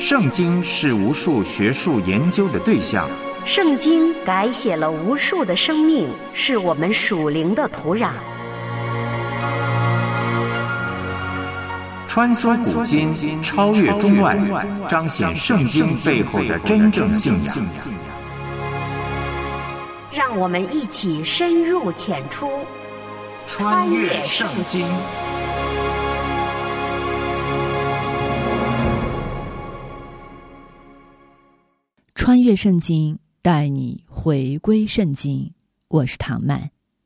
圣经是无数学术研究的对象， 圣经改写了无数的生命，是我们属灵的土壤。 穿梭古今，超越中外，彰显圣经背后的真正信仰。 让我们一起深入浅出， 穿越圣经。 穿越圣经，带你回归圣经。我是唐曼。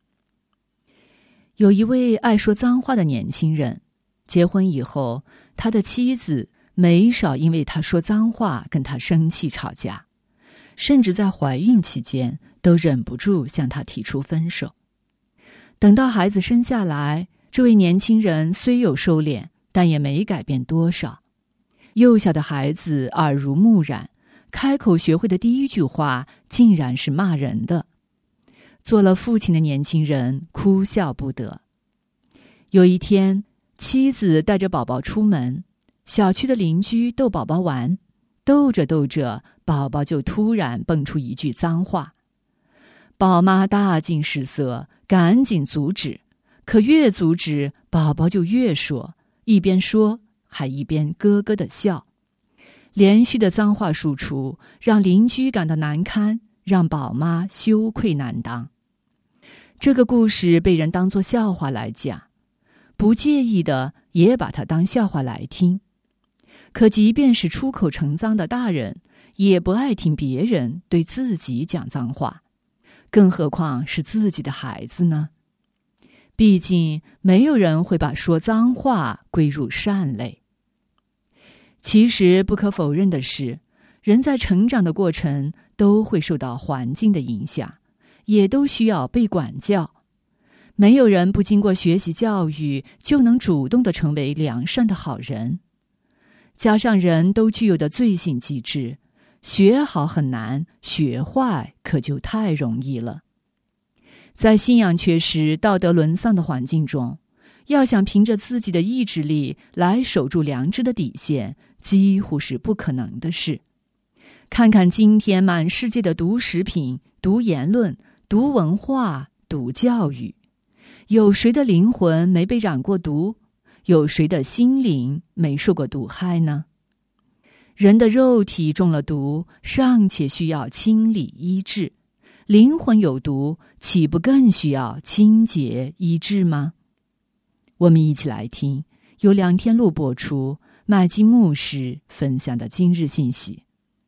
有一位爱说脏话的年轻人，结婚以后，他的妻子没少因为他说脏话跟他生气吵架，甚至在怀孕期间都忍不住向他提出分手。等到孩子生下来，这位年轻人虽有收敛，但也没改变多少。幼小的孩子耳濡目染，开口学会的第一句话竟然是骂人的。做了父亲的年轻人哭笑不得。有一天，妻子带着宝宝出门，小区的邻居逗宝宝玩，逗着逗着，宝宝就突然蹦出一句脏话。宝妈大惊失色，赶紧阻止，可越阻止，宝宝就越说，一边说还一边咯咯地笑。连续的脏话输出，让邻居感到难堪，让宝妈羞愧难当。这个故事被人当作笑话来讲，不介意的也把它当笑话来听。可即便是出口成脏的大人，也不爱听别人对自己讲脏话，更何况是自己的孩子呢？毕竟没有人会把说脏话归入善类。其实不可否认的是，人在成长的过程都会受到环境的影响，也都需要被管教。没有人不经过学习教育就能主动地成为良善的好人。加上人都具有的罪性机制，学好很难，学坏可就太容易了。在信仰缺失、道德沦丧的环境中，要想凭着自己的意志力来守住良知的底线，几乎是不可能的事。看看今天满世界的毒食品、毒言论、毒文化、毒教育，有谁的灵魂没被染过毒？有谁的心灵没受过毒害呢？人的肉体中了毒，尚且需要清理医治，灵魂有毒，岂不更需要清洁医治吗？我们一起来听由梁天禄播出，麦基牧师分享的今日信息。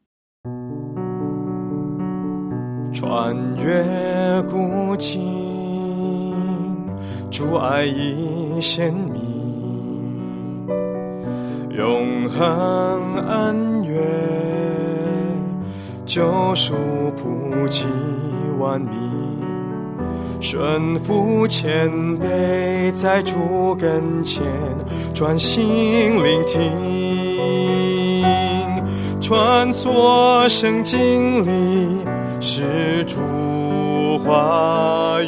穿越古今，主爱已显明，永恒恩怨，救赎普及万民，顺服谦卑，在主跟前专心聆听，穿梭圣经里是主话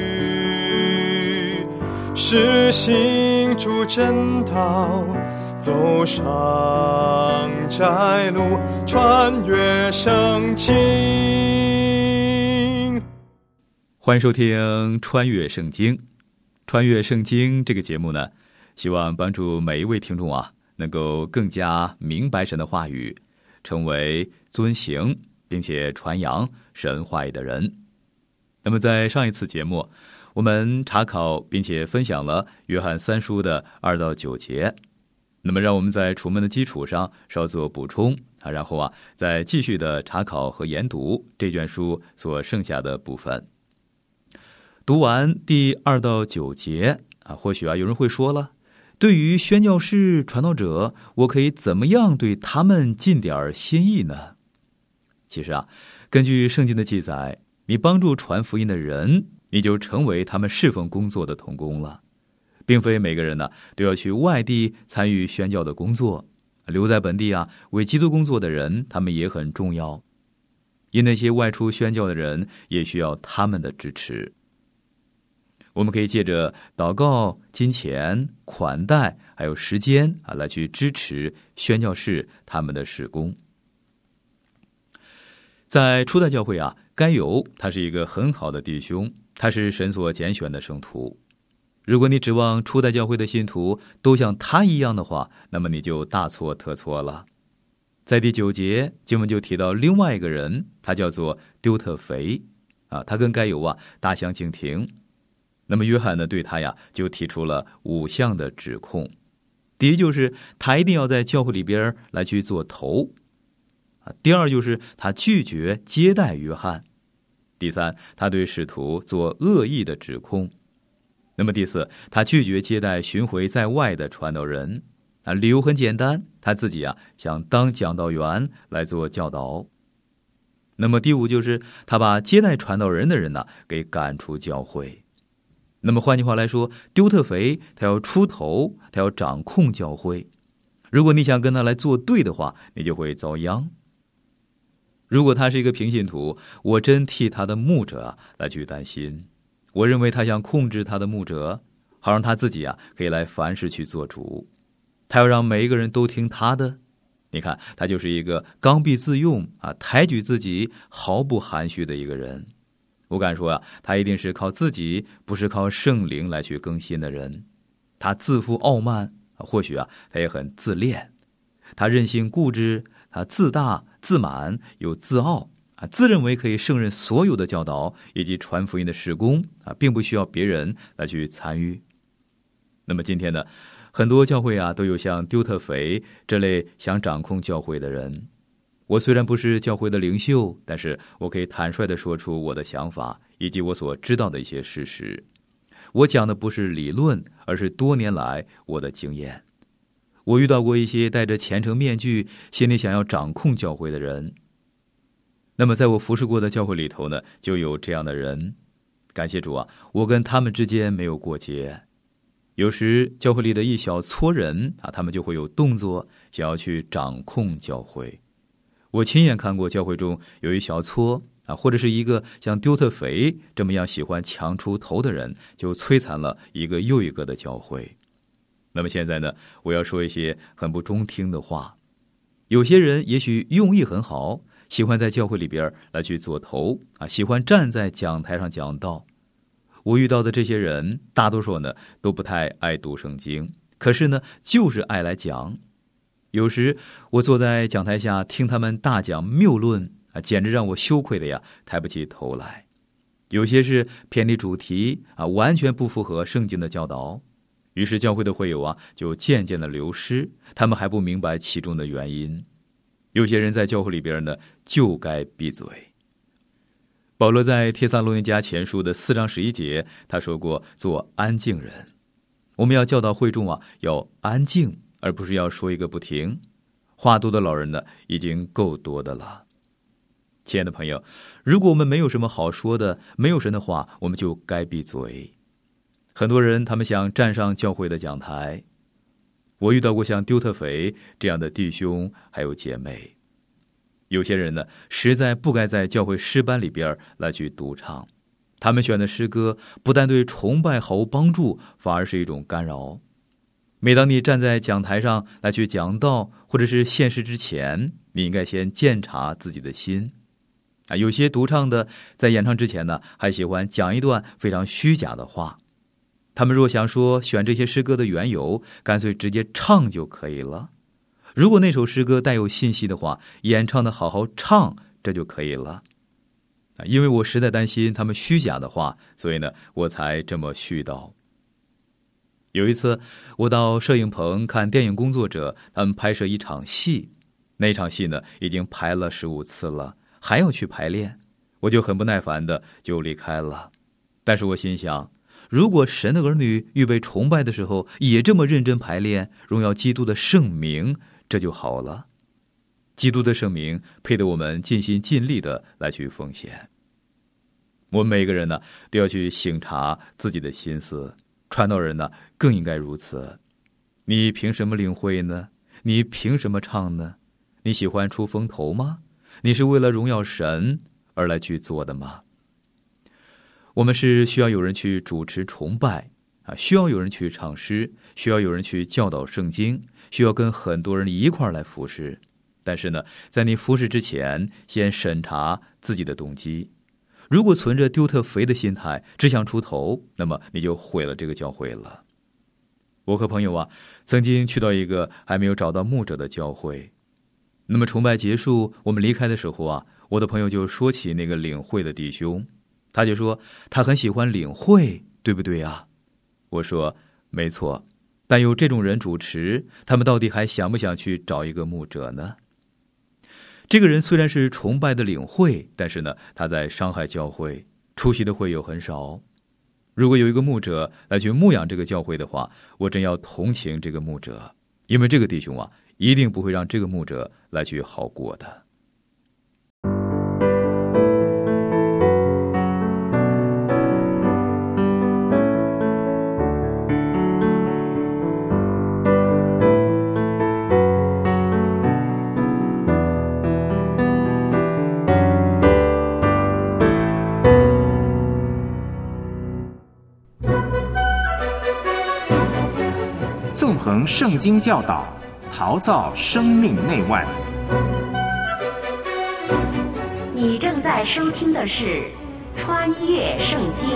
语，是行主真道，走上窄路，穿越圣经。 欢迎收听《穿越圣经》。穿越圣经这个节目呢，希望帮助每一位听众能够更加明白神的话语，成为遵行并且传扬神话语的人。那么在上一次节目，我们查考并且分享了约翰3书的2到9节。那么让我们在楚门的基础上稍作补充然后再继续的查考和研读这卷书所剩下的部分。读完第2到9节或许有人会说了，对于宣教士、传道者，我可以怎么样对他们尽点心意呢？其实根据圣经的记载，你帮助传福音的人，你就成为他们侍奉工作的同工了。并非每个人都要去外地参与宣教的工作，留在本地为基督工作的人，他们也很重要。因那些外出宣教的人，也需要他们的支持。 我们可以借着祷告、金钱、款待还有时间来去支持宣教士他们的事工。在初代教会该犹他是一个很好的弟兄，他是神所拣选的圣徒。如果你指望初代教会的信徒都像他一样的话，那么你就大错特错了。在第9节经文就提到另外一个人，他叫做丢特腓他跟该犹大相径庭。那么约翰呢对他就提出了5项的指控。第一就是他一定要在教会里边来去做头。第二就是他拒绝接待约翰。第三，他对使徒做恶意的指控。那么第四，他拒绝接待巡回在外的传道人。理由很简单，他自己想当讲道员来做教导。那么第五就是他把接待传道人的人给赶出教会。那么换句话来说，丢特腓他要出头，他要掌控教会。如果你想跟他来作对的话，你就会遭殃。如果他是一个平信徒，我真替他的牧者来去担心。我认为他想控制他的牧者，好让他自己可以来凡事去做主。他要让每一个人都听他的。你看，他就是一个刚愎自用抬举自己毫不含蓄的一个人。我敢说他一定是靠自己，不是靠圣灵来去更新的人。他自负傲慢，或许他也很自恋。他任性固执，他自大自满又自傲自认为可以胜任所有的教导以及传福音的事工并不需要别人来去参与。那么今天呢，很多教会都有像丢特腓这类想掌控教会的人。我虽然不是教会的领袖，但是我可以坦率地说出我的想法以及我所知道的一些事实。我讲的不是理论，而是多年来我的经验。我遇到过一些戴着虔诚面具，心里想要掌控教会的人。那么在我服侍过的教会里头呢，就有这样的人。感谢主我跟他们之间没有过节。有时教会里的一小撮人他们就会有动作，想要去掌控教会。我亲眼看过教会中有一小撮或者是一个像丢特腓这么样喜欢抢出头的人，就摧残了一个又一个的教会。那么现在呢，我要说一些很不中听的话。有些人也许用意很好，喜欢在教会里边来去做头喜欢站在讲台上讲道。我遇到的这些人大多数呢都不太爱读圣经，可是呢就是爱来讲。有时我坐在讲台下听他们大讲谬论简直让我羞愧的抬不起头来。有些是偏离主题完全不符合圣经的教导。于是教会的会友就渐渐的流失，他们还不明白其中的原因。有些人在教会里边呢就该闭嘴。保罗在帖撒罗尼迦前书的4章11节他说过，做安静人。我们要教导会众要安静，而不是要说一个不停。话多的老人呢已经够多的了。亲爱的朋友，如果我们没有什么好说的，没有神的话，我们就该闭嘴。很多人他们想站上教会的讲台。我遇到过像丢特腓这样的弟兄还有姐妹。有些人呢实在不该在教会诗班里边来去独唱。他们选的诗歌不但对崇拜毫无帮助，反而是一种干扰。每当你站在讲台上来去讲道或者是献诗之前，你应该先鉴察自己的心。有些独唱的在演唱之前呢还喜欢讲一段非常虚假的话。他们若想说选这些诗歌的缘由，干脆直接唱就可以了。如果那首诗歌带有信息的话，演唱的好好唱，这就可以了。因为我实在担心他们虚假的话，所以呢我才这么絮叨。有一次我到摄影棚看电影工作者他们拍摄一场戏，那场戏呢已经排了15次了，还要去排练。我就很不耐烦的就离开了。但是我心想，如果神的儿女预备崇拜的时候也这么认真排练，荣耀基督的圣名，这就好了。基督的圣名配得我们尽心尽力的来去奉献。我们每个人呢都要去省察自己的心思，传道人呢更应该如此。你凭什么领会呢？你凭什么唱呢？你喜欢出风头吗？你是为了荣耀神而来去做的吗？ 我们是需要有人去主持崇拜需要有人去唱诗，需要有人去教导圣经，需要跟很多人一块儿来服侍。但是呢，在你服侍之前，先审查自己的动机。如果存着丢特肥的心态，只想出头，那么你就毁了这个教会了。我和朋友曾经去到一个还没有找到牧者的教会。那么崇拜结束，我们离开的时候我的朋友就说起那个领会的弟兄，他就说他很喜欢领会，对不对啊？我说没错，但有这种人主持，他们到底还想不想去找一个牧者呢？这个人虽然是崇拜的领会，但是呢，他在伤害教会，出席的会友很少。如果有一个牧者来去牧养这个教会的话，我真要同情这个牧者，因为这个弟兄一定不会让这个牧者来去好过的。 纵横圣经教导，陶造生命内外。 你正在收听的是《穿越圣经》。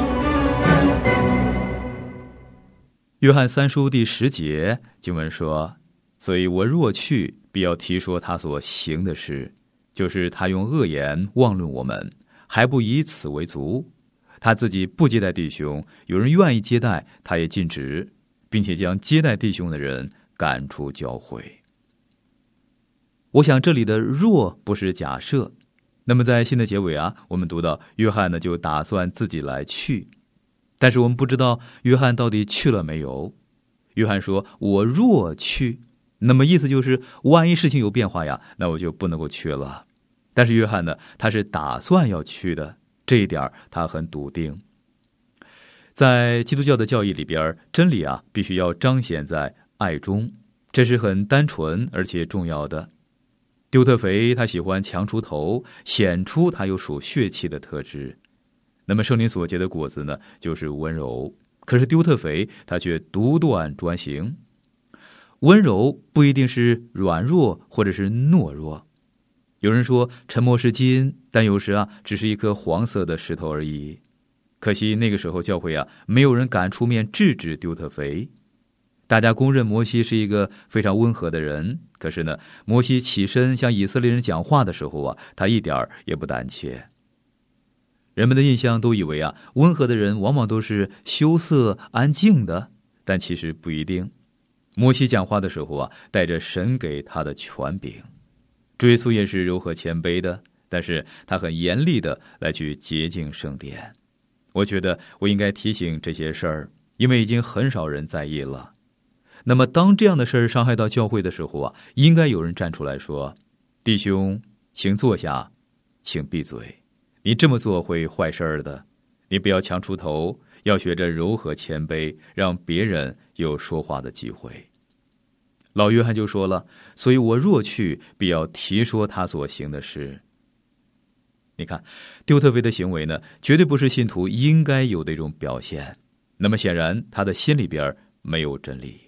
约翰3书第10节经文说：所以我若去，必要提说他所行的事，就是他用恶言妄论我们，还不以此为足。他自己不接待弟兄，有人愿意接待，他也禁止，并且将接待弟兄的人赶出教会。我想这里的若不是假设。那么在信的结尾我们读到约翰呢就打算自己来去，但是我们不知道约翰到底去了没有。约翰说我若去，那么意思就是万一事情有变化那我就不能够去了。但是约翰呢，他是打算要去的，这一点他很笃定。在基督教的教义里边，真理必须要彰显在爱中，这是很单纯而且重要的。丢特腓他喜欢强出头，显出他有属血气的特质。那么圣灵所结的果子呢，就是温柔。可是丢特腓他却独断专行。温柔不一定是软弱或者是懦弱。有人说沉默是金，但有时只是一颗黄色的石头而已。可惜那个时候教会没有人敢出面制止丢特腓。大家公认摩西是一个非常温和的人，可是呢，摩西起身向以色列人讲话的时候他一点也不胆怯。人们的印象都以为温和的人往往都是羞涩安静的，但其实不一定。摩西讲话的时候带着神给他的权柄。主耶稣也是柔和谦卑的，但是他很严厉的来去洁净圣殿。我觉得我应该提醒这些事儿，因为已经很少人在意了。那么当这样的事儿伤害到教会的时候应该有人站出来说，弟兄请坐下，请闭嘴，你这么做会坏事儿的，你不要强出头，要学着柔和谦卑，让别人有说话的机会。老约翰就说了，所以我若去，必要提说他所行的事。你看丢特腓的行为呢，绝对不是信徒应该有的一种表现。那么显然他的心里边没有真理。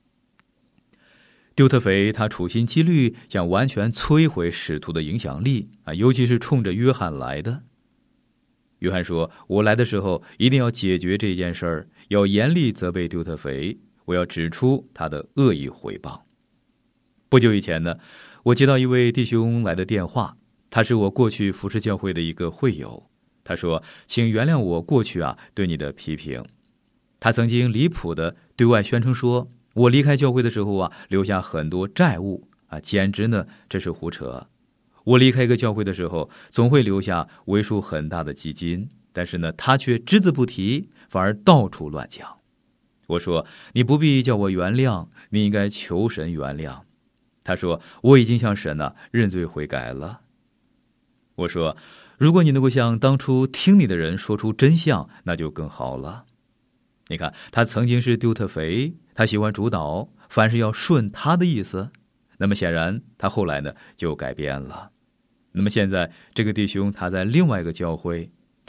丢特腓他处心积虑想完全摧毁使徒的影响力尤其是冲着约翰来的。约翰说，我来的时候一定要解决这件事儿，要严厉责备丢特腓，我要指出他的恶意毁谤。不久以前呢，我接到一位弟兄来的电话，他是我过去服侍教会的一个会友。他说，请原谅我过去对你的批评。他曾经离谱的对外宣称说，我离开教会的时候留下很多债务简直呢这是胡扯。我离开一个教会的时候，总会留下为数很大的基金，但是呢他却只字不提，反而到处乱讲。我说，你不必叫我原谅，你应该求神原谅。他说，我已经向神认罪悔改了。我说，如果你能够向当初听你的人说出真相，那就更好了。你看，他曾经是丢特腓，他喜欢主导，凡事要顺他的意思。那么显然他后来呢就改变了。那么现在这个弟兄他在另外一个教会，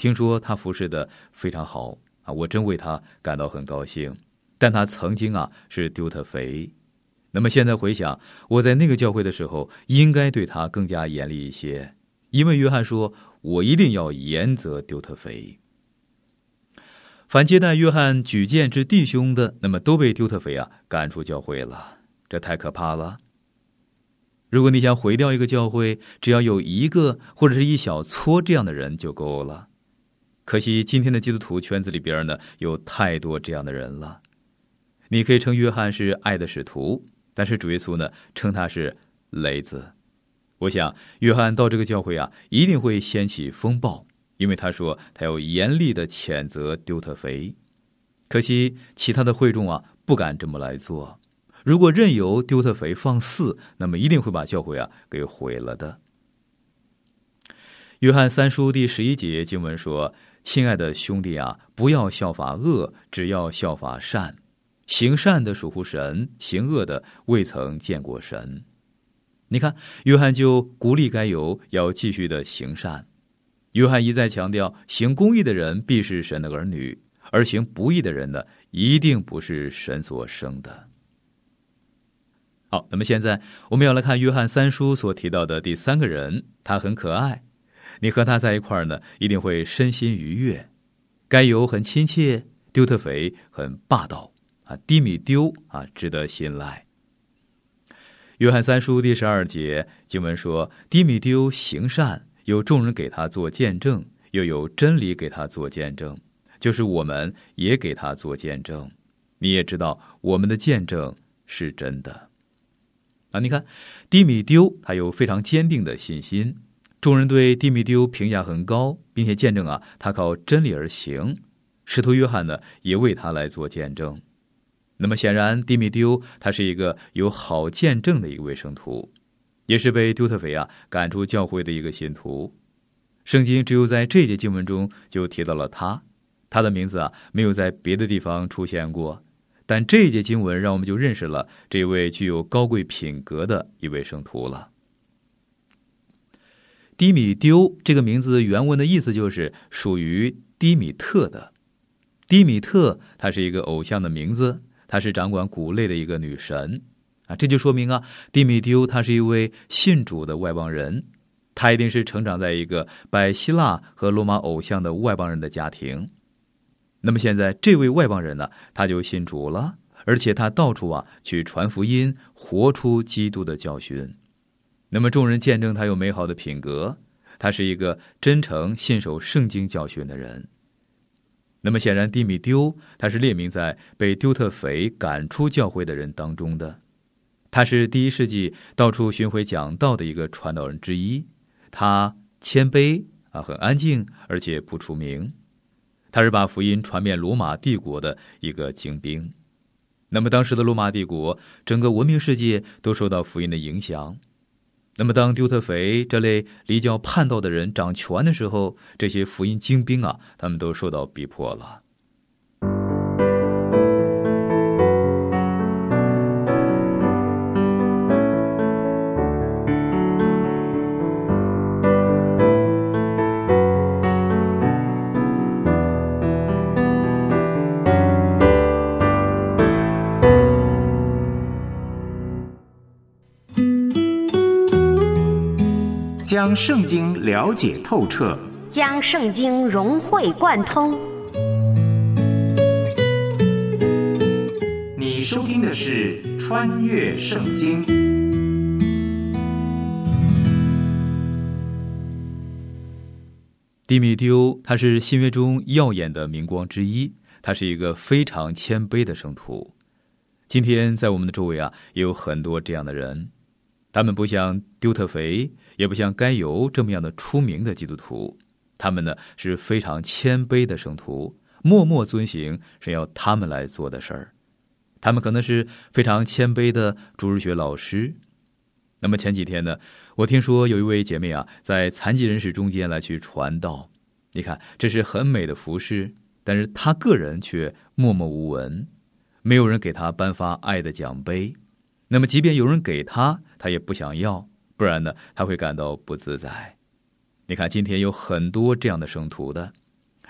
听说他服侍的非常好啊，我真为他感到很高兴。但他曾经是丢特肥。那么现在回想，我在那个教会的时候，应该对他更加严厉一些，因为约翰说，我一定要严责丢特肥。凡接待约翰举荐之弟兄的，那么都被丢特肥赶出教会了，这太可怕了。如果你想毁掉一个教会，只要有一个或者是一小撮这样的人就够了。可惜今天的基督徒圈子里边呢，有太多这样的人了。你可以称约翰是爱的使徒，但是主耶稣呢，称他是雷子。我想约翰到这个教会一定会掀起风暴，因为他说他要严厉的谴责丢特肥。可惜其他的会众不敢这么来做。如果任由丢特肥放肆，那么一定会把教会给毁了的。约翰3书第11节经文说，亲爱的兄弟不要效法恶，只要效法善。行善的属乎神，行恶的未曾见过神。你看，约翰就鼓励该犹要继续的行善。约翰一再强调，行公义的人必是神的儿女，而行不义的人呢，一定不是神所生的。好，那么现在我们要来看约翰3书所提到的第3个人，他很可爱，你和他在一块儿呢，一定会身心愉悦。该犹很亲切，丢特肥很霸道低米丢值得信赖。约翰3书第12节经文说，低米丢行善，有众人给他做见证，又有真理给他做见证，就是我们也给他做见证。你也知道我们的见证是真的。你看低米丢他有非常坚定的信心，众人对低米丢评价很高，并且见证他靠真理而行。使徒约翰呢也为他来做见证。那么显然低米丢他是一个有好见证的一位圣徒，也是被丢特肥赶出教会的一个信徒。圣经只有在这节经文中就提到了他的名字没有在别的地方出现过，但这一节经文让我们就认识了这位具有高贵品格的一位圣徒了。低米丢这个名字原文的意思就是属于低米特的。低米特她是一个偶像的名字，她是掌管谷类的一个女神这就说明低米丢她是一位信主的外邦人，她一定是成长在一个拜希腊和罗马偶像的外邦人的家庭。那么现在这位外邦人呢，他就信主了，而且他到处去传福音，活出基督的教训。那么众人见证他有美好的品格，他是一个真诚信守圣经教训的人。那么显然低米丢他是列名在被丢特肥赶出教会的人当中的，他是第1世纪到处巡回讲道的一个传道人之一。他谦卑很安静，而且不出名。他是把福音传遍罗马帝国的一个精兵。那么当时的罗马帝国，整个文明世界都受到福音的影响。那么当丢特肥这类离教叛道的人掌权的时候，这些福音精兵他们都受到逼迫了。 将圣经了解透彻， 将圣经融会贯通。 你收听的是《穿越圣经》。 低米丢他是新约中耀眼的明光之一，他是一个非常谦卑的圣徒。今天在我们的周围也有很多这样的人，他们不像丢特肥，也不像该犹这么样的出名的基督徒，他们呢是非常谦卑的圣徒，默默遵行是要他们来做的事儿。他们可能是非常谦卑的主日学老师。那么前几天呢，我听说有一位姐妹在残疾人士中间来去传道。你看，这是很美的服事，但是她个人却默默无闻，没有人给她颁发爱的奖杯。那么即便有人给她，她也不想要，不然呢，她会感到不自在。你看今天有很多这样的圣徒的，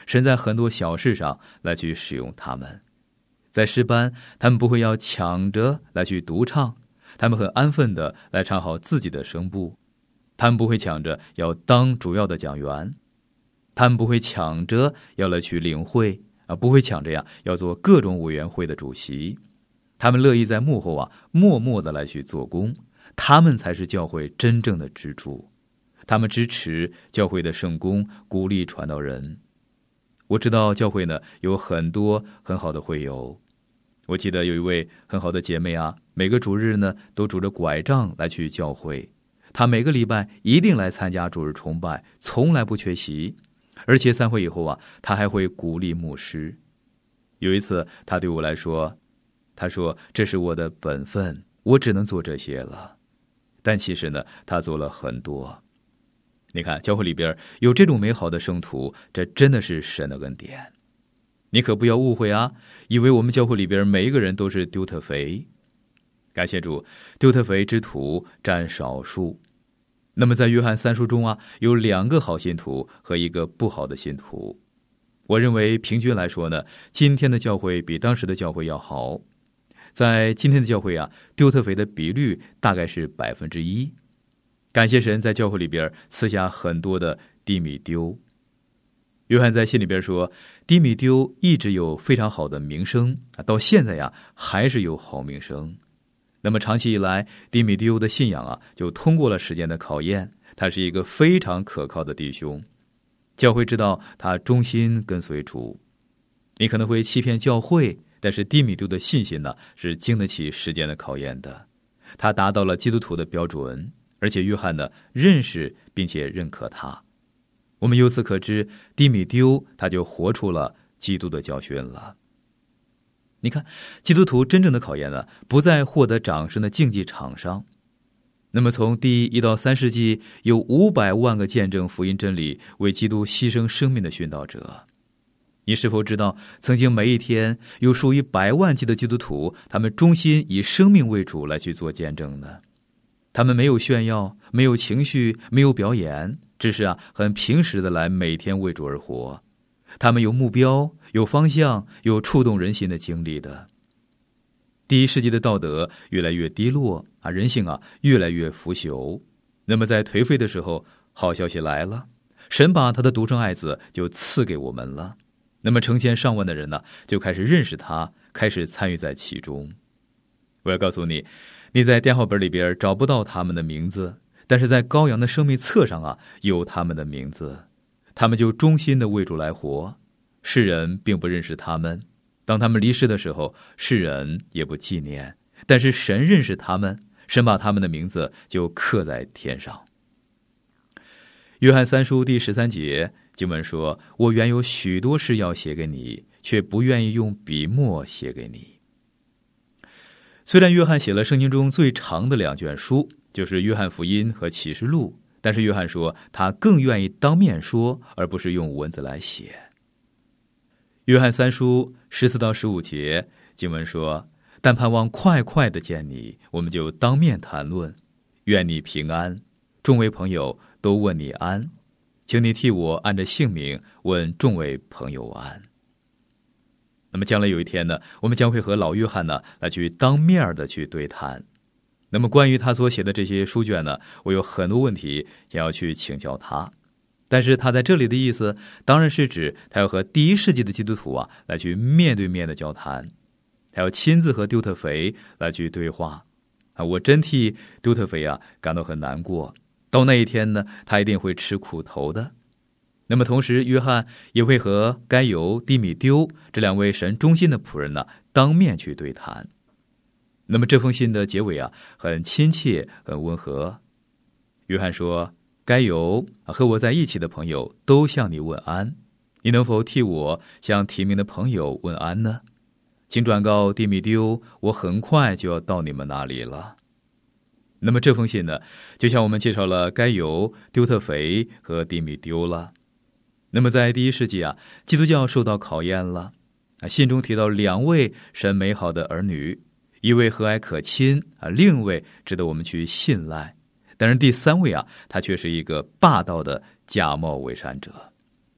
神在很多小事上来去使用他们。在诗班，他们不会要抢着来去独唱，他们很安分的来唱好自己的声部。他们不会抢着要当主要的讲员，他们不会抢着要来去领会不会抢着要做各种委员会的主席。他们乐意在幕后默默的来去做工，他们才是教会真正的支柱。他们支持教会的圣工，鼓励传道人。我知道教会呢有很多很好的会友，我记得有一位很好的姐妹每个主日呢都拄着拐杖来去教会，她每个礼拜一定来参加主日崇拜，从来不缺席，而且散会以后她还会鼓励牧师。有一次她对我来说，她说这是我的本分，我只能做这些了。但其实呢她做了很多。你看教会里边有这种美好的圣徒，这真的是神的恩典。你可不要误会以为我们教会里边每一个人都是丢特肥。感谢主，丢特肥之徒占少数。那么在约翰3书中有2个好信徒和1个不好的信徒。我认为平均来说呢，今天的教会比当时的教会要好。在今天的教会丢特肥的比率大概是1%。感谢神在教会里边赐下很多的低米丢。约翰在信里边说，低米丢一直有非常好的名声，到现在还是有好名声。那么长期以来，低米丢的信仰就通过了时间的考验，他是一个非常可靠的弟兄。教会知道他忠心跟随主。你可能会欺骗教会，但是低米丢的信心呢是经得起时间的考验的。他达到了基督徒的标准，而且约翰呢认识并且认可他。我们由此可知，低米丢他就活出了基督的教训了。你看，基督徒真正的考验呢，不在获得掌声的竞技场上。那么从第1到3世纪，有500万个见证福音真理、为基督牺牲生命的殉道者。你是否知道，曾经每一天有数以100万计的基督徒，他们忠心以生命为主来去做见证呢？他们没有炫耀，没有情绪，没有表演，只是很平实的来每天为主而活。他们有目标，有方向，有触动人心的经历的。第1世纪的道德越来越低落人性越来越腐朽。那么在颓废的时候，好消息来了，神把他的独生爱子就赐给我们了。那么成千上万的人呢，就开始认识他，开始参与在其中。我要告诉你，你在电话本里边找不到他们的名字，但是在羔羊的生命册上有他们的名字。他们就忠心的为主来活，世人并不认识他们。当他们离世的时候，世人也不纪念，但是神认识他们，神把他们的名字就刻在天上。约翰3书第13节经文说，我原有许多事要写给你，却不愿意用笔墨写给你。虽然约翰写了圣经中最长的2卷书，就是约翰福音和启示录，但是约翰说他更愿意当面说，而不是用文字来写。约翰3书14到15节经文说，但盼望快快的见你，我们就当面谈论，愿你平安，众位朋友都问你安，请你替我按着姓名问众位朋友安。那么将来有一天呢，我们将会和老约翰呢来去当面的去对谈。那么关于他所写的这些书卷呢，我有很多问题想要去请教他。但是他在这里的意思，当然是指他要和第1世纪的基督徒来去面对面的交谈，他要亲自和丢特腓来去对话。我真替丢特腓感到很难过。到那一天呢，他一定会吃苦头的。那么同时，约翰也会和该犹、低米丢这2位神忠心的仆人呢当面去对谈。那么这封信的结尾很亲切，很温和。约翰说，该犹和我在一起的朋友都向你问安，你能否替我向提名的朋友问安呢？请转告低米丢，我很快就要到你们那里了。那么这封信呢，就像我们介绍了该犹、丢特腓和低米丢了。那么在第1世纪基督教受到考验了。信中提到2位神美好的儿女，一位和蔼可亲另一位值得我们去信赖。但是第3位他却是一个霸道的假冒伪善者。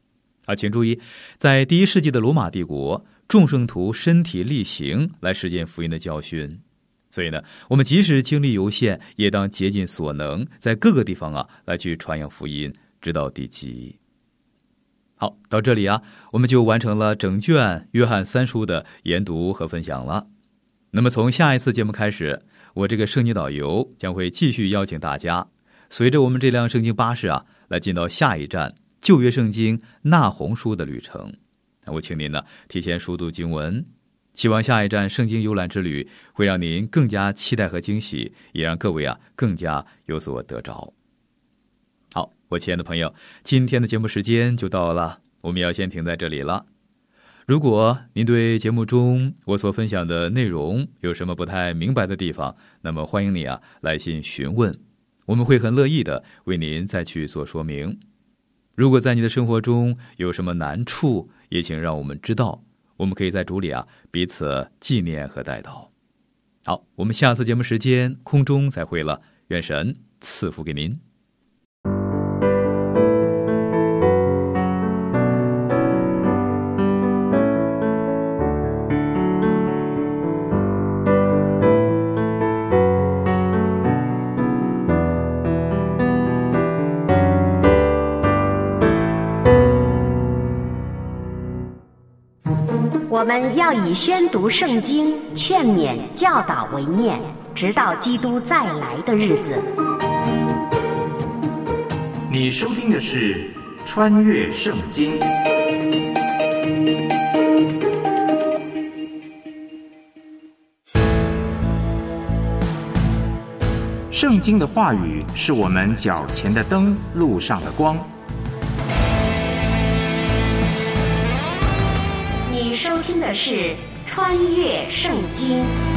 请注意，在第1世纪的罗马帝国，众圣徒身体力行来实践福音的教训。所以呢，我们即使精力有限，也当竭尽所能，在各个地方来去传扬福音，直到地极。好，到这里我们就完成了整卷约翰3书的研读和分享了。那么从下一次节目开始，我这个圣经导游将会继续邀请大家，随着我们这辆圣经巴士来进到下一站旧约圣经那鸿书的旅程。我请您提前熟读经文，希望下一站圣经游览之旅会让您更加期待和惊喜，也让各位更加有所得着。好，我亲爱的朋友，今天的节目时间就到了，我们要先停在这里了。如果您对节目中我所分享的内容有什么不太明白的地方，那么欢迎你来信询问，我们会很乐意的为您再去做说明。如果在你的生活中有什么难处，也请让我们知道，我们可以在主里彼此纪念和代祷。好，我们下次节目时间空中再会了，愿神赐福给您。 我们要以宣读圣经、劝勉、教导为念，直到基督再来的日子。 你收听的是《穿越圣经》。圣经的话语是我们脚前的灯，路上的光。 你收听的是《穿越圣经》。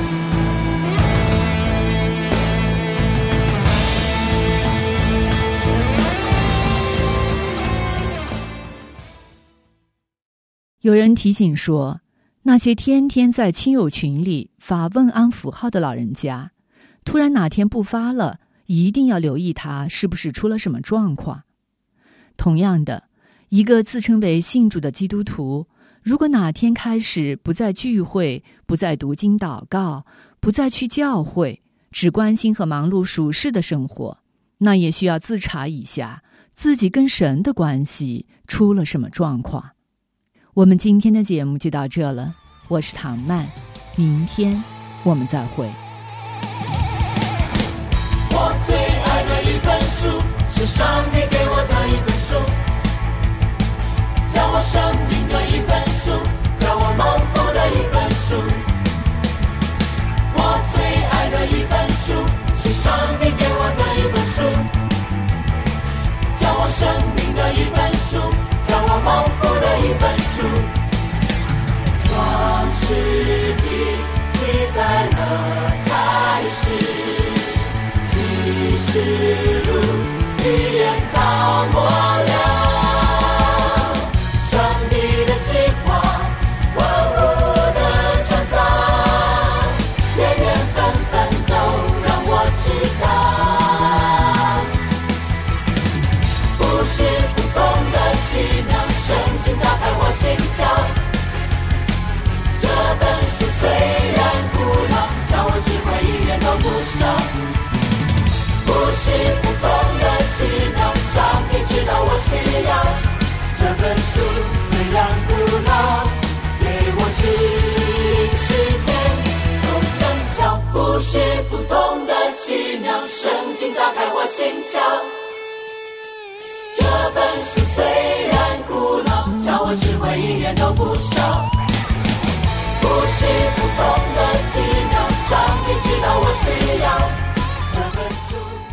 有人提醒说，那些天天在亲友群里发问安符号的老人家，突然哪天不发了，一定要留意他是不是出了什么状况。同样的，一个自称为信主的基督徒，如果哪天开始不再聚会，不再读经祷告，不再去教会，只关心和忙碌属世的生活，那也需要自查一下自己跟神的关系出了什么状况。我们今天的节目就到这了，我是唐曼，明天我们再会。 我最爱的一本书，是上帝给我的一本书，教我生命的一本书，教我蒙福的一本书。我最爱的一本书，是上帝给我的一本书，教我生命的一本书，教我蒙福的一本书。创世纪记载了开始，启示录预言到末了。这本书虽然古老，教我智慧一点都不少。不是不懂的奇妙，上帝知道我需要。这本书虽然古老，给我指引世界都正巧。不是不懂的奇妙，圣经打开我心窍。这本书虽然古老，教我智慧一点都不少。不是不懂的奇妙，上帝知道我需要这本书。